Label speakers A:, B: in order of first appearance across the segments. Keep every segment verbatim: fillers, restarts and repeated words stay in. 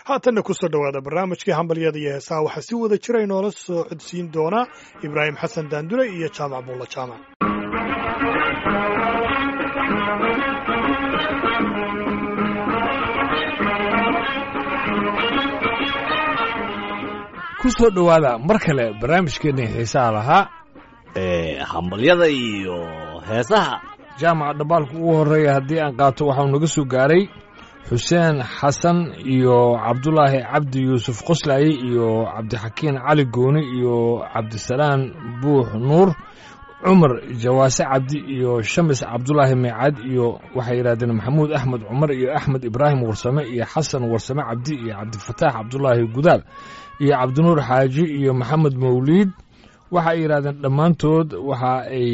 A: haatanna ku soo dhowaada barnaamijkii hambalyada iyo heesaha waxaa si wada jira inoola soo codsiin doonaa ibraahim xasan daandure iyo jaamac buulla jaamac.
B: ku soo dhowaada mar kale barnaamijkeennii xiisaha lahaa
C: ee hambalyada iyo heesaha.
B: jaamaca dhabaalka ugu horreeya haddii aan qaato waxau naga soo gaaray xuseen xasan iyo cabdulaahi cabdi yuusuf qoslaaye iyo cabdixakiin cali gooni iyo cabdisalaan buux nuur cumar jawaase cabdi iyo shamis cabdulaahi meecad iyo waxay yidhahdeen maxamuud axmed cumar iyo axmed ibraahim warsame iyo xasan warsame cabdi iyo cabdifataax cabdulaahi gudaal iyo cabdinuur xaaji iyo maxamed mawliid waxa ay yidhahdeen dhammaantood waxa ay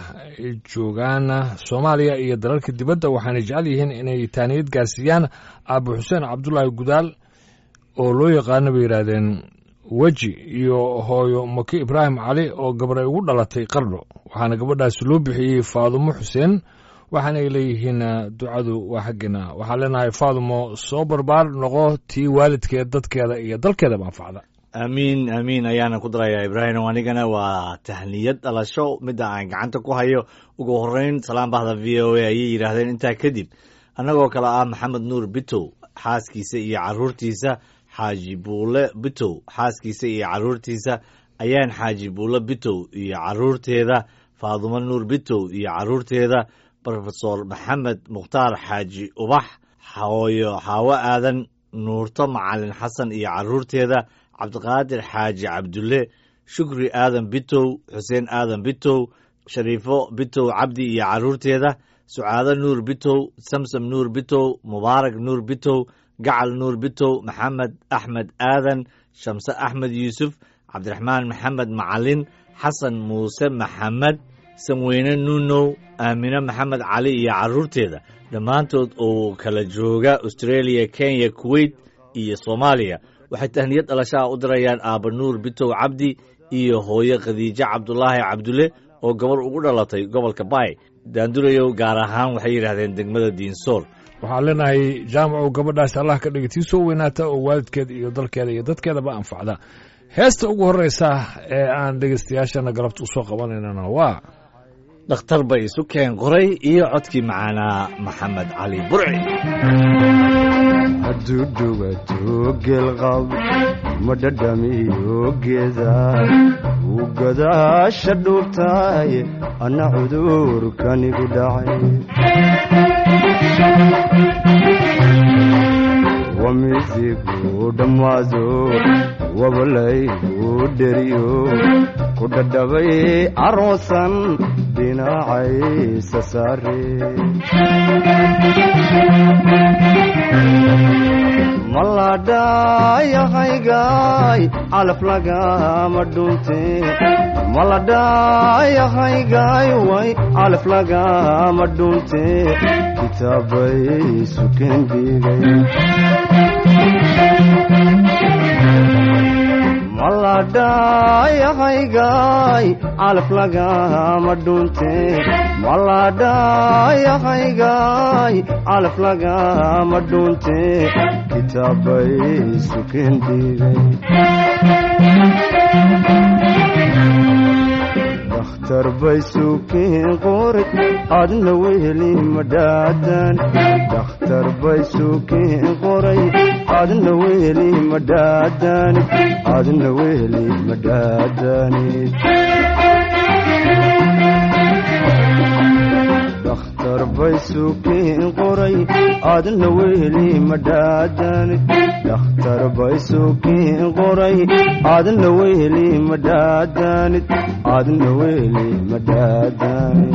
B: joogaan soomaaliya iyo dalalka dibadda waxaanay jecel yihiin inay taaniyad gaarsiiyaan aabo xuseen cabdulaahi gudaal oo loo yaqaano bay yidhaahdeen weji iyo hooyo maki ibraahim cali oo gabar ay ugu dhalatay qardho waxaana gabadhaasi loo bixiyey faadumo xuseen waxaanay leeyihiin ducadu waa xaggeena waxaan leenahay faadumo soo barbaar noqo tii waalidkeed dadkeeda iyo dalkeedaba anfacda.
C: amiin amiin ayaana ku darayaa ibraahim. anigana waa tahniyad dhalasho midda aan gacanta ku hayo. ugu horreyn salaan bahda v o a ayay yidhaahdeen. intaa kadib annagoo kale ah maxamed nuur bitow xaaskiisa iyo carruurtiisa, xaaji buule bitow xaaskiisa iyo carruurtiisa, ayaan xaaji buule bitow iyo carruurteeda, faadumo nuur bitow iyo carruurteeda, brofesor maxamed mukhtaar xaaji ubax, hooyo xaawo aadan, nuurto macalin xasan iyo carruurteeda, cabdiqaadir xaaji cabdulle, shukri aadan bitow, xuseen aadan bitow, shariifo bitow cabdi iyo carruurteeda, sucaado nuur bitow, samsam nuur bitow, mubaarak nuur bitow, gacal nuur bitow, maxamed axmed aadan, shamse axmed yuusuf, cabdiraxmaan maxamed macalin, xasan muuse maxamed, samweyne nuunow, aamine maxamed cali iyo carruurteeda, dhammaantood oo kala jooga australia, kenya, kuwait iyo soomaaliya. waxay tahniyad dhalashaha u dirayaan aabba nuur bitow cabdi iyo hooye khadiijo cabdulaahi cabdulle oo gabar ugu dhalatay gobolka baay. daandurayow gaar ahaan waxay yidhaahdeen degmada diinsoor.
B: waxaan leenahay jaamacow gabadhaas allah ka dhiga tii soo weynaata oo waalidkeeda iyo dalkeeda iyo dadkeedaba anfacda. heesta ugu horreysa ee aan dhegaystayaashana galabta u soo qabanaynana waa
C: dhakhtar bay isu keen qoray iyo codkii macaanaa maxamed cali burci.
D: hadduu dhuwato geelqab ma dhadhamiyo geeda wuu gadaasha dhuubtaay anna cudurkanigu dhacay. wamizigu dhammaado wabalaygu dheriyo ku dhadhabay aroosan dhinacaysa saare. maladhayahaygaay calaf lagama dhunte maladhayahaygaay way calaf lagama dhunte kitaabay sukeen dhigay. maladhayahaygaay calaf lagama dhunte maladhayahaygaay calaf lagama dhunte kitaabay sukeen dhigay. dakhtar bay sukeen qoray adna weheli madhaadan. dakhtar bay sukeen qoray adna weheli madhaadanid adna weheli madhaadanid. dakhtar bay sukeen qoray adna weheli madhaadanid. dakhtar bay sukeen qoray adna weheli madhaadanid adna weheli madhaadanid.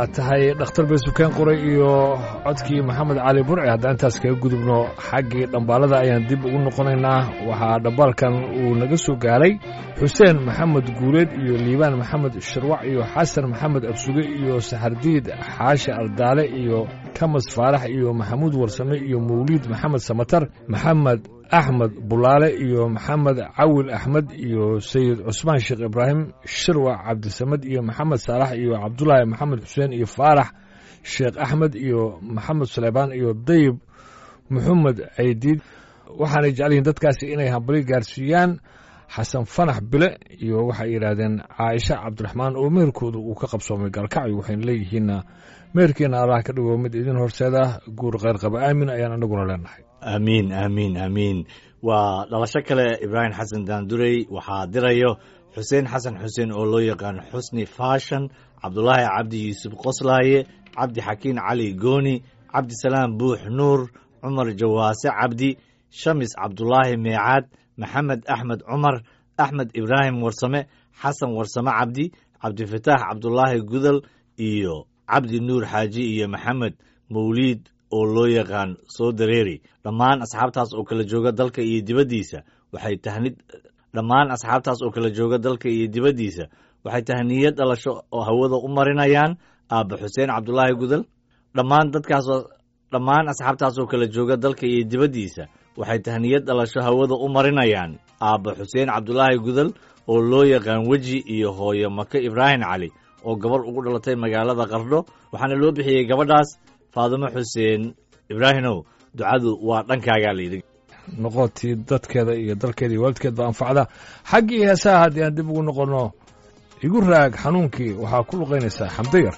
B: waa tahay dhakhtar bay sukeen qoray iyo codkii maxamed cali burci haddaan intaas kaga gudubno xaggii dhambaalada ayaan dib ugu noqonaynaa waxaa dhambaalkan uu naga soo gaaray xuseen maxamed guuleed iyo liibaan maxamed shirwac iyo xasan maxamed absuge iyo saxardiid xaashi ardaale iyo kamas faarax iyo maxamuud warsame iyo mawliid maxamed samatar maxamed axmed bulaale iyo maxamed cawil axmed iyo sayid cusmaan sheekh ibraahim shirwac cabdisamed iyo maxamed saalax iyo cabdulaahi maxamed xuseen iyo faarax sheekh axmed iyo maxamed suleymaan iyo dayib maxamed caydiid waxaanay jecel yihiin dadkaasi inay hambali gaarsiiyaan xasan fanax bile iyo waxay yidhaahdeen caaisha cabdiraxmaan oo meherkooda uu ka qabsoomay gaalkacyo waxayna leeyihiinna meherkiina allah ka dhigo mid idin horseeda guur qayrqaba aamin ayaan anaguna leenahay
C: aamiin aamiin aamiin waa dhalasho kale ibraahim xasan daandurey waxaa dirayo xuseen xasan xuseen oo loo yaqaan xusni faashan cabdulaahi cabdi yuusuf qoslaaye cabdi xakiin cali gooni cabdisalaam buux nuur cumar jawaase cabdi shamis cabdulaahi meecaad maxamed axmed cumar axmed ibraahim warsame xasan warsame cabdi cabdifataax cabdulaahi gudal iyo cabdi nuur xaaji iyo maxamed mawliid oo loo yaqaan soo dareeri dhammaan asxaabtaas oo kala jooga dalka iyo dibaddiisa waxay tahnid dhammaan asxaabtaas oo kala jooga dalka iyo dibaddiisa waxay tahniyad dhalasho oo hawada u marinayaan aabba xuseen cabdulaahi gudal dhammaan dadkaas dhammaan asxaabtaas oo kala jooga dalka iyo dibaddiisa waxay tahniyad dhalasho hawada u marinayaan aabba xuseen cabdulaahi gudal oo loo yaqaan weji iyo hooyo maka ibraahim cali oo gabar ugu dhalatay magaalada qardho waxaana loo bixiyey gabadhaas faadimo xuseen ibraahimow ducadu waa dhankaagaa layidhi
B: noqotii dadkeeda iyo dalkeeda iyo waalidkeed ba anfacda xaggii heesaha haddii aan dib ugu noqonno igu raag xanuunkii waxaa ku luqaynaysaa xamdo yar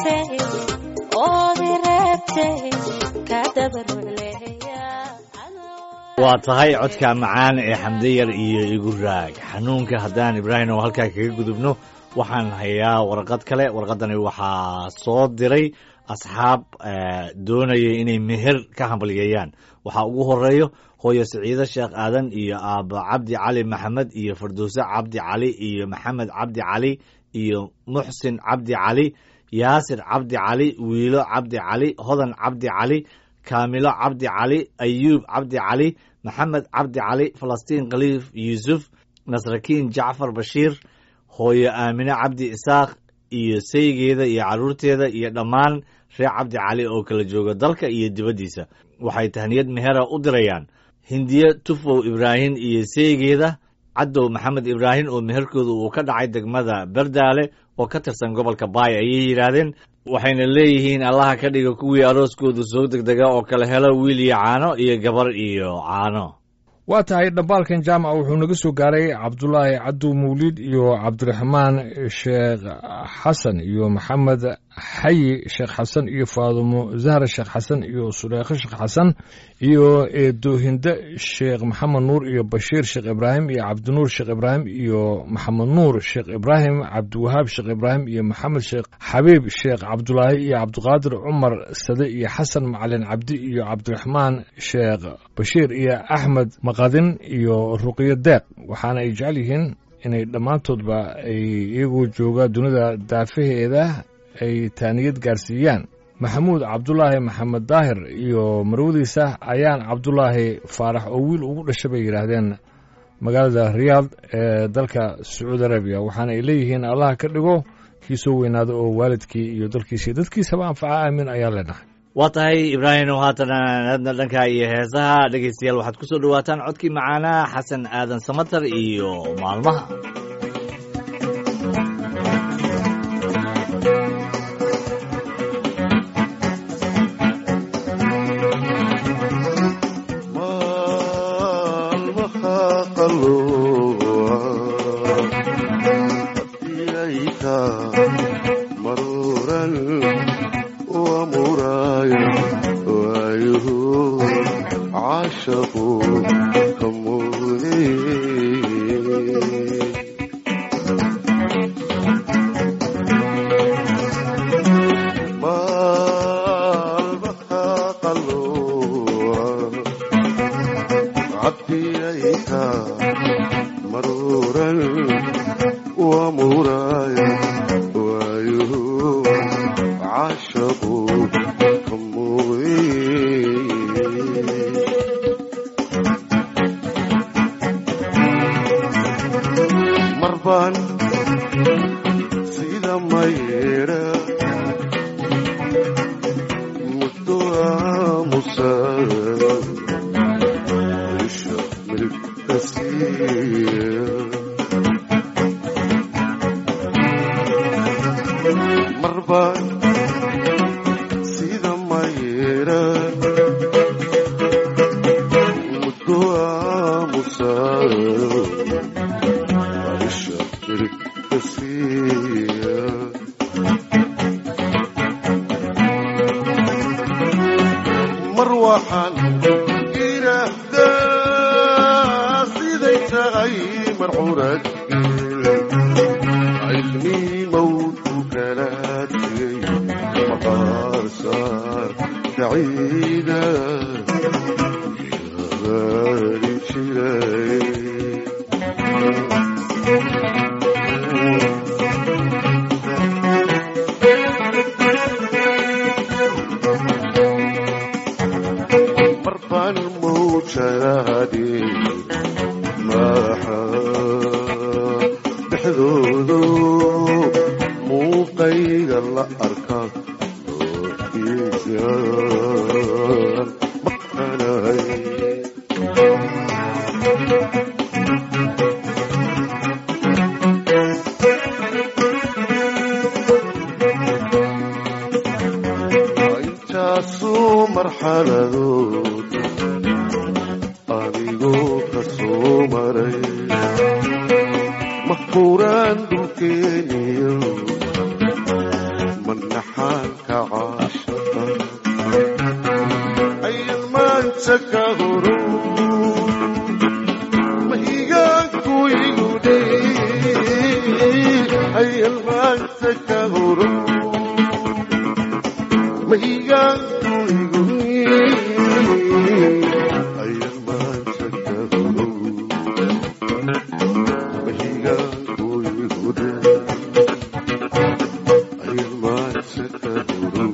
C: waa tahay codka macaan ee xamdiyar iyo igu raag xanuunka. haddaan ibraahim oo halkaa kaga gudubno, waxaan hayaa warqad kale. warqadani waxaa soo diray asxaab doonayay inay meher ka hambalyeeyaan. waxaa ugu horeeyo hooyo siciide sheekh aadan iyo aabba cabdi cali maxamed iyo farduuse cabdi cali iyo maxamed cabdi cali iyo muxsin cabdi cali, yaasir cabdi cali, wiilo cabdi cali, hodan cabdi cali, kaamilo cabdi cali, ayuub cabdi cali, maxamed cabdi cali, falastiin khaliif yuusuf, nasrakiin jacfar bashiir, hooyo aamine cabdi isaaq iyo saygeeda iyo carruurteeda iyo dhammaan reer cabdi cali oo kala jooga dalka iyo dibaddiisa. waxay tahniyad mehera u dirayaan hindiye tufow ibraahim iyo saygeeda cadow maxamed ibraahim oo meherkooda uu ka dhacay degmada berdaale oo ka tirsan gobolka baay ayay yidhaahdeen. waxayna leeyihiin allaha ka dhiga kuwii arooskoodu soo degdega oo kala helo wiil iyo caano iyo gabar iyo caano.
B: waa tahay dhambaalkan jaamaca wuxuu naga soo gaaray cabdulaahi cadow mawliid iyo cabdiraxmaan sheekh xasan iyo maxamed xayi sheekh xasan iyo faadumo zahra sheekh xasan iyo suleekho sheekh xasan iyo eedoohinde sheekh maxamed nuur iyo bashiir sheekh ibraahim iyo cabdinuur sheekh ibraahim iyo maxamed nuur sheekh ibraahim, cabdiwahaab sheekh ibraahim iyo maxamed sheekh xabiib sheekh cabdulaahi iyo cabdiqaadir cumar sade iyo xasan macalin cabdi iyo cabdiraxmaan sheekh bashiir iyo axmed maqadin iyo ruqiyo deeq. waxaana ay jecel yihiin inay dhammaantoodba ay iyagoo jooga dunida daafaheeda ay taaniyad gaarsiiyaan maxamuud cabdulaahi maxamed daahir iyo marwadiisa ayaan cabdulaahi faarax oo wiil ugu dhashay bay yidhaahdeen magaalada riyaad ee dalka sacuudi arabiya. waxaana ay leeyihiin allaha ka dhigo kii soo weynaada oo waalidkii iyo dalkiisa iyo dadkiisaba anfaca aamin ayaa leenahay.
C: waa tahay ibraahim oo haatana adna dhanka iyo heesaha dhegaystayaal waxaad ku soo dhawaataan codkii macaanaa xasan aadan samatar iyo maalmaha.
E: mahfuuraan dhulkeeniyo manaxaan huro mahigaan kuiguni ayan maanta ka huro mahigaan kuigure ayan maanta ka huro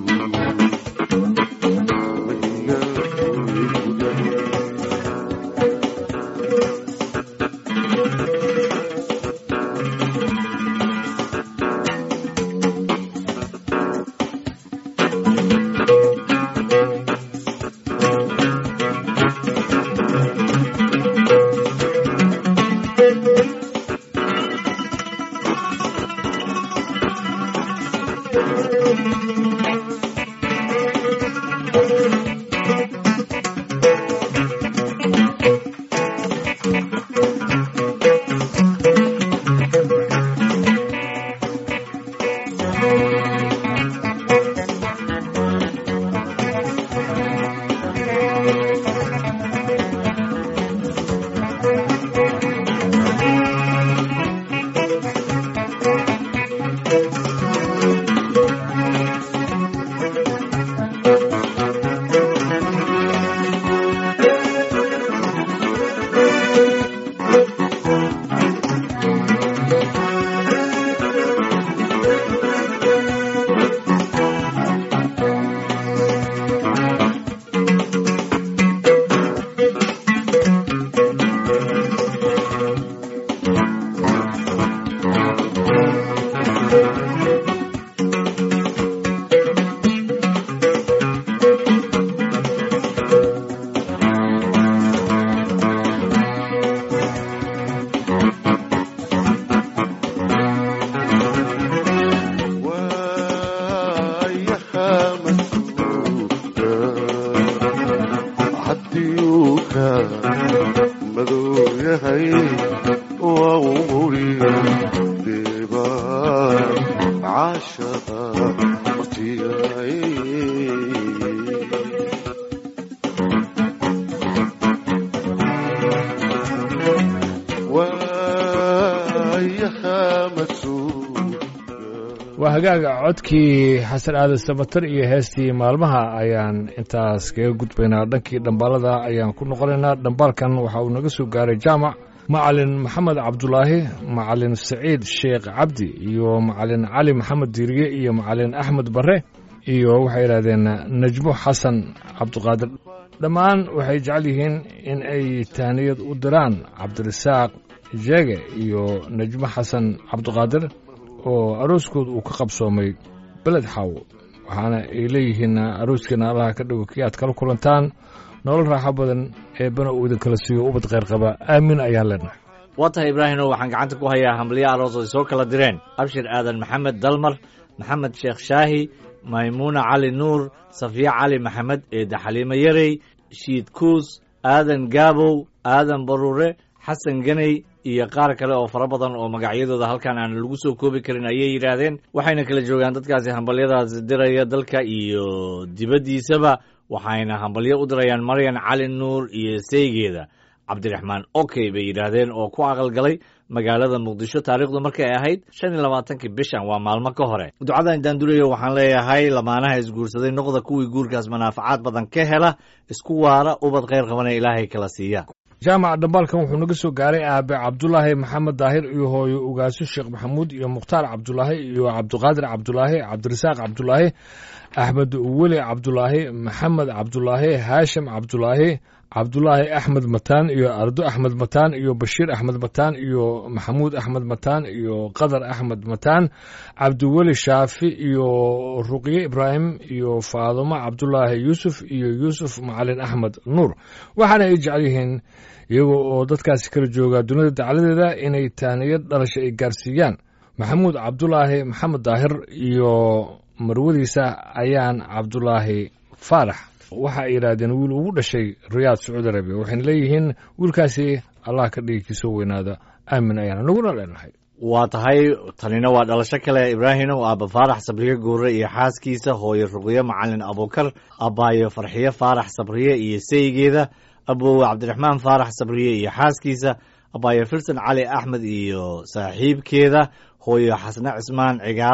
B: waa hagaaga codkii xasan aadan samatar iyo heestii maalmaha ayaan intaas kaga gudbaynaa dhankii dhambaalada ayaan ku noqonaynaa dhambaalkan waxa uu naga soo gaaray jaamac macalin maxamed cabdulaahi macalin saciid sheekh cabdi iyo macalin cali maxamed diiriye iyo macalin axmed bare iyo waxay yidhahdeen najmo xasan cabdiqaadir dhammaan waxay jecel yihiin in ay tahniyad u diraan cabdirasaaq jeege iyo najmo xasan cabdiqaadir oo arooskood uu ka qabsoomay beled xaawo waxaana ay leeyihiin arooskeena allaha ka dhigo kii aad kala kulantaan nolol raaxo badan eebbana uu idin kala siiyo ubad khayr qaba aamin ayaan leenahay
C: waa tahay ibraahino waxaan gacanta ku hayaa hambalyo aroos ay soo kala direen abshir aadan maxamed dalmar maxamed sheekh shaahi maymuuna cali nuur safiya cali maxamed eedda xaliimo yarey shiid kuus aadan gaabow aadan baruure xasan ganey iyo qaar kale oo fara badan oo magacyadooda halkan aan lagu soo koobi karin ayay yidhaahdeen waxayna kala joogaan dadkaasi hambalyadaas diraya dalka iyo dibaddiisaba waxayna hambalyo u dirayaan maryan cali nuur iyo seygeeda cabdiraxmaan okey bay yidhaahdeen oo ku aqalgalay magaalada muqdisho taariikhdu markay ahayd shan iyo labaatankii bishan waa maalmo ka hore ducadan daandurayo waxaan leeyahay lamaanaha isguursaday noqda kuwii guurkaas manaafacaad badan ka hela isku waara ubad khayr qabana ilaahay kala siiya
B: jaamac dhambaalkan wuxuu naga soo gaaray aabe cabdulaahi maxamed daahir iyo hooyo ugaaso sheekh maxamuud iyo mukhtaar cabdulaahi iyo cabdiqaadir cabdulaahi cabdirasaaq cabdulaahi axmed weli cabdulaahi maxamed cabdulaahi haashim cabdulaahi cabdulaahi axmed mataan iyo ardo axmed mataan iyo bashiir axmed mataan iyo maxamuud axmed mataan iyo qadar axmed mataan cabdiweli shaafi iyo ruqye ibraahim iyo faadumo cabdulaahi yuusuf iyo yuusuf macalin axmed nuur waxaana ay jecel yihiin iyaga oo dadkaasi kala jooga dunida dacladeeda inay tahniyad dhalasha ay gaarsiiyaan maxamuud cabdulaahi maxamed daahir iyo marwadiisa ayaan cabdulaahi faarax waxa ay yidhaahdeen wiil ugu dhashay riyaad sacuudi arabiya waxayna leeyihiin wiilkaasi allah ka dhigi kiisoo weynaada aamin ayaan naguna leenahay
C: waa tahay tanina waa dhalasho kale ibraahino aabba faarax sabriye goore iyo xaaskiisa hooyo ruqyo macalin abuukar abbaayo farxiyo faarax sabriye iyo seygeeda aboowe cabdiraxmaan faarax sabriye iyo xaaskiisa abbaayo firsan cali axmed iyo saaxiibkeeda hooyo xasne cismaan cigaal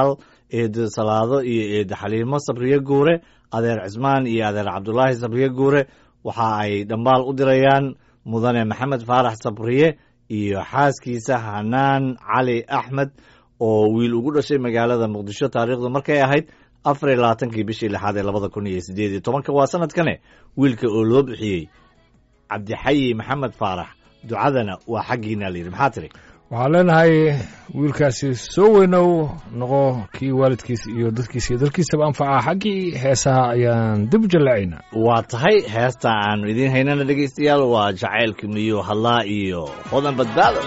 C: eedo salaado iyo eedo xaliimo sabriye guure adeer cismaan iyo adeer cabdulaahi sabriye guure waxa ay dhambaal u dirayaan mudane maxamed faarax sabriye iyo xaaskiisa hanaan cali axmed oo wiil ugu dhashay magaalada muqdisho taariikhdu markay ahayd afar iyo labaatankii bishii lixaad ee labada kun iyo siddeed iyo tobanka waa sanadkane wiilka oo loo bixiyey cabdixayi maxamed faarax ducadana waa xaggiina layidhi maxaa tiri
B: waxaan leenahay wiilkaasi soo weynow noqo kii waalidkiisa iyo dadkiisa iyo dalkiisaba anfaca xaggii heesaha ayaan dib jallaacaynaa
C: waa tahay heesta aanu idiin haynana dhegaystayaal waa jacaylka miyuu hadlaa iyo hodan badbaado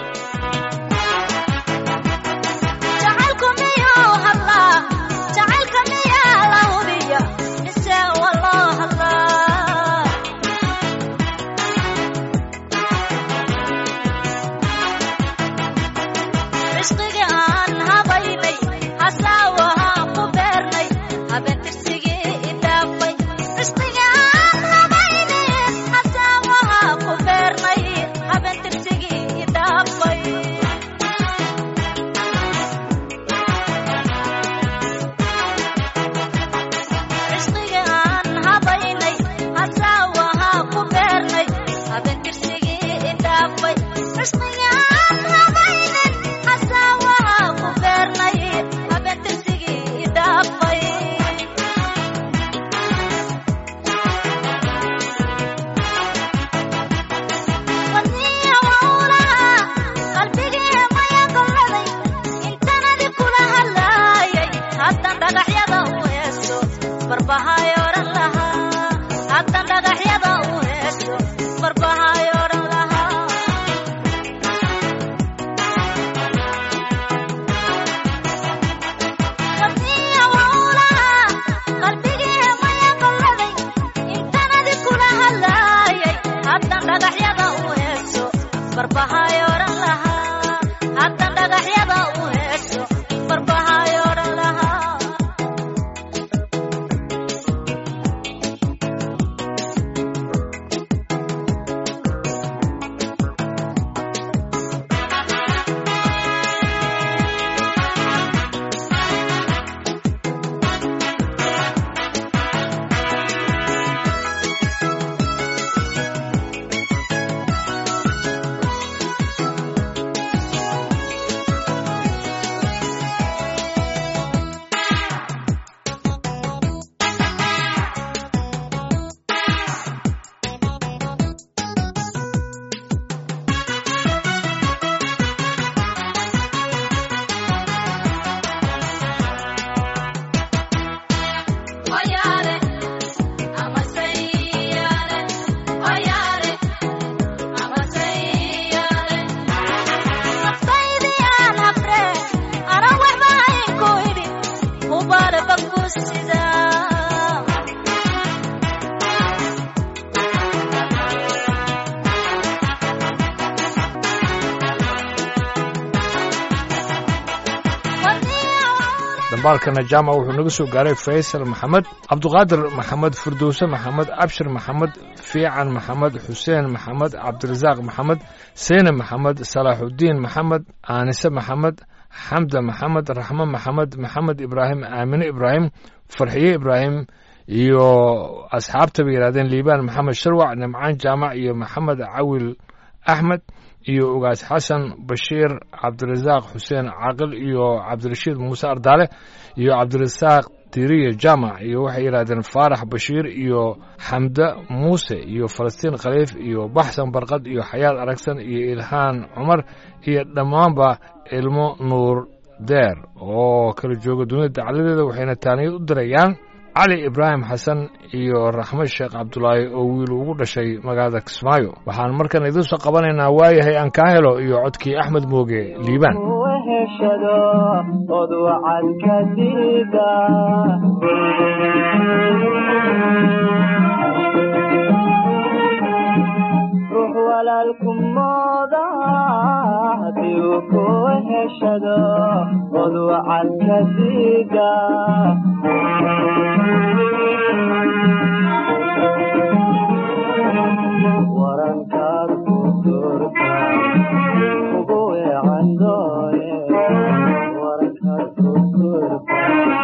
B: dambaalkana jaamac wuxuu naga soo gaaray faysal maxamed cabduqaadir maxamed firdowse maxamed abshir maxamed fiican maxamed xuseen maxamed cabdirasaaq maxamed seyne maxamed salaaxudiin maxamed aanise maxamed xamda maxamed raxmo maxamed maxamed ibraahim aamine ibraahim farxiye ibraahim iyo asxaabta bay yidhahdeen liibaan maxamed sharwac nimcaan jaamac iyo maxamed cawil axmed iyo ugaas xasan bashiir cabdirasaaq xuseen caaqil iyo cabdirashiid muuse ardaale iyo cabdirasaaq diriye jaamac iyo waxay yidhahdeen faarax bashiir iyo xamda muuse iyo falastiin khaliif iyo baxsan barqad iyo xayaad aragsan iyo ilhaan cumar iyo dhammaanba ilmo nuur deer oo kala jooga dunida dacaladeeda waxayna taaniyad u dirayaan cali ibraahim xasan iyo raxmed sheekh cabdulaahi oo wiil ugu dhashay magaalada kismaayo waxaan markan idin soo qabanaynaa waayahay aan kaa helo iyo codkii axmed mooge liibaan
F: Warankaad ku turta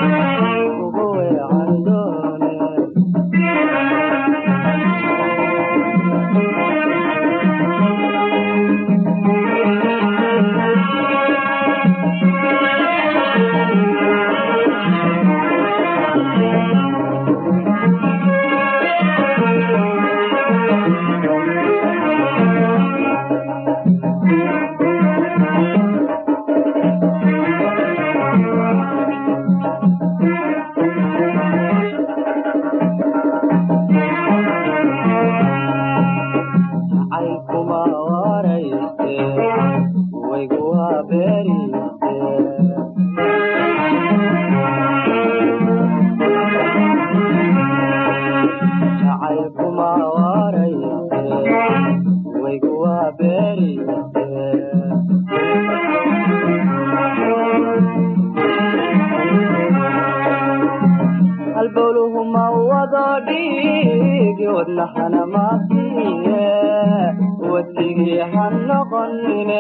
D: halbowluhu ma wado dhiigi wadnahana maasiye wadigii ha noqonine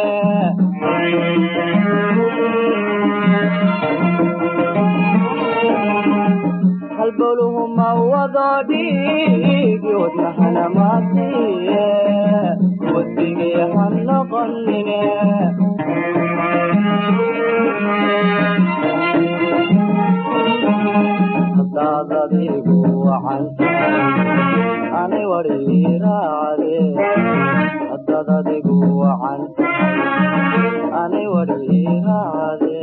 D: halbowluhu ma wado dhiigi wadnahana maasiye wadigii ha noqonine daadadigu wacan ani wariiraade daadadigu wacan ani wariiraade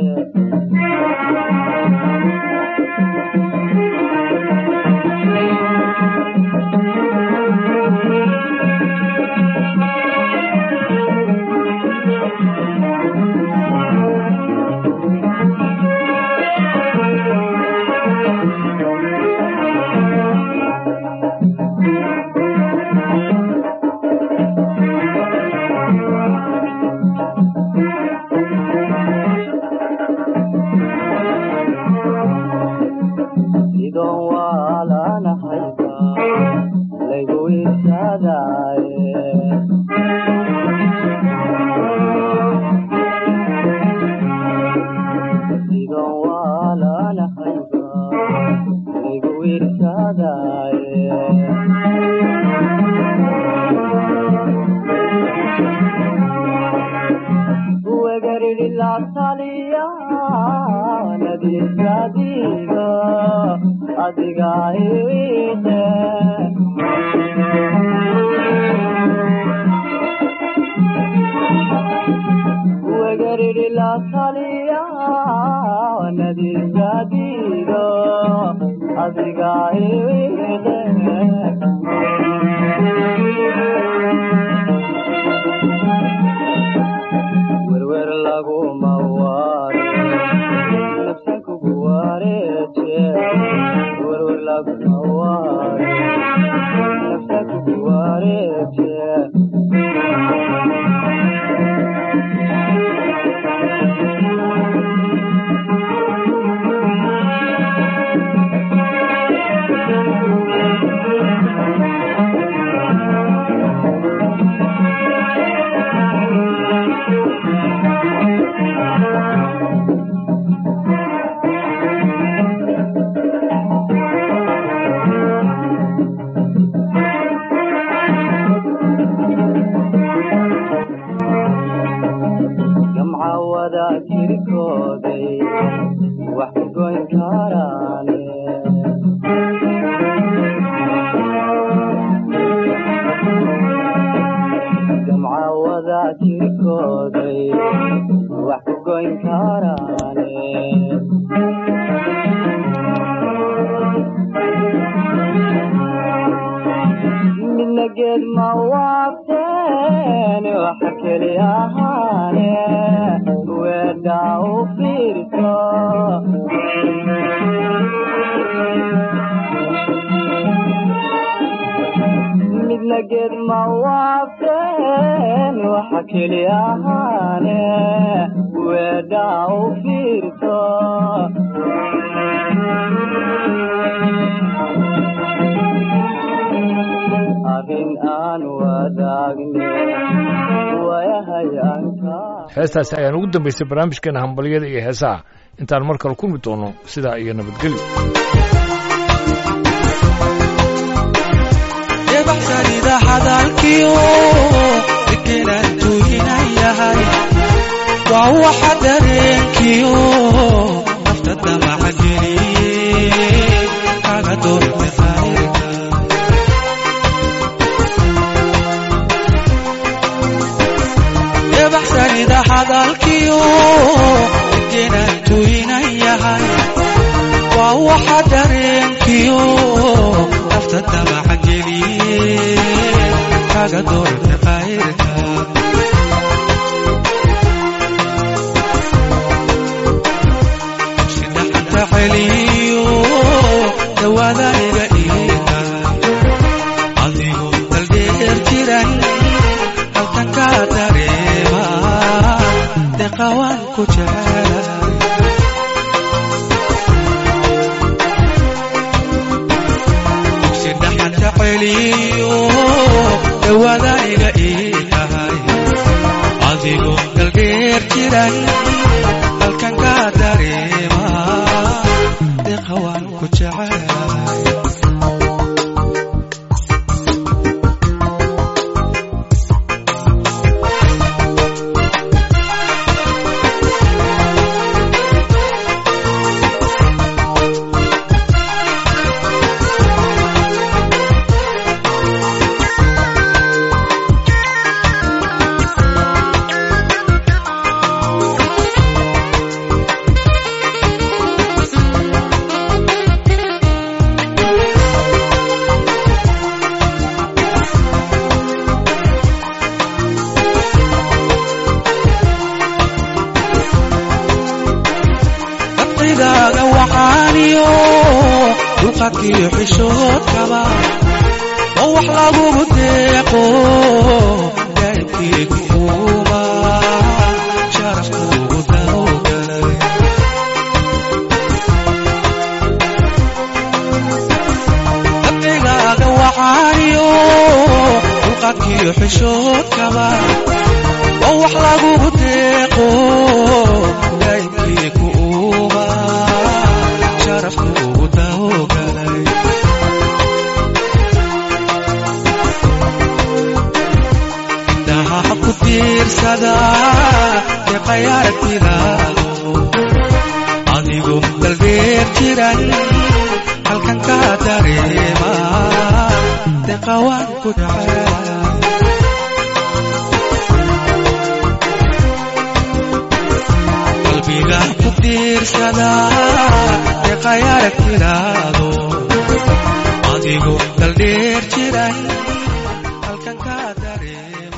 B: heestaasi ayaan ugu dambaysay barnaamijkeena hambalyada iyo heesaha intaan mar kale kulmi doono sidaa iyo nabadgelyo
F: ebaxsanida hadalkiyo degenaan tuuhinayahay waa waxa dareenkiyo nafta damaca geliye kaga doorta khayrka ebaxsanida hadalkiyo degenaan tuuhinayahay waa waxa dareenkiyo nafta damaca geliye kaga doorta khayrka xeliyo dawada iga iga adigu daldeer jiran halkan ka dareema deqawan ku jecel dulqaadkiyo xishoodkaba oo wax lagugu deeqo daa'imkii kuuma sharafkuugu dawgalay dabcigaaga waxaaniyo dulqaadkiyo xishoodkaba oo wax lagugu deeqo daa'imkii kuuma sharafkuugu dawgalay indhaha ku tiirsada deeqay aragtidaado adigu daldheer jiran halkan ka dareema deeqa waan ku dhacay qalbiga ku tiirsada deeqay aragtidaado adigu daldheer jiran halkan ka dareema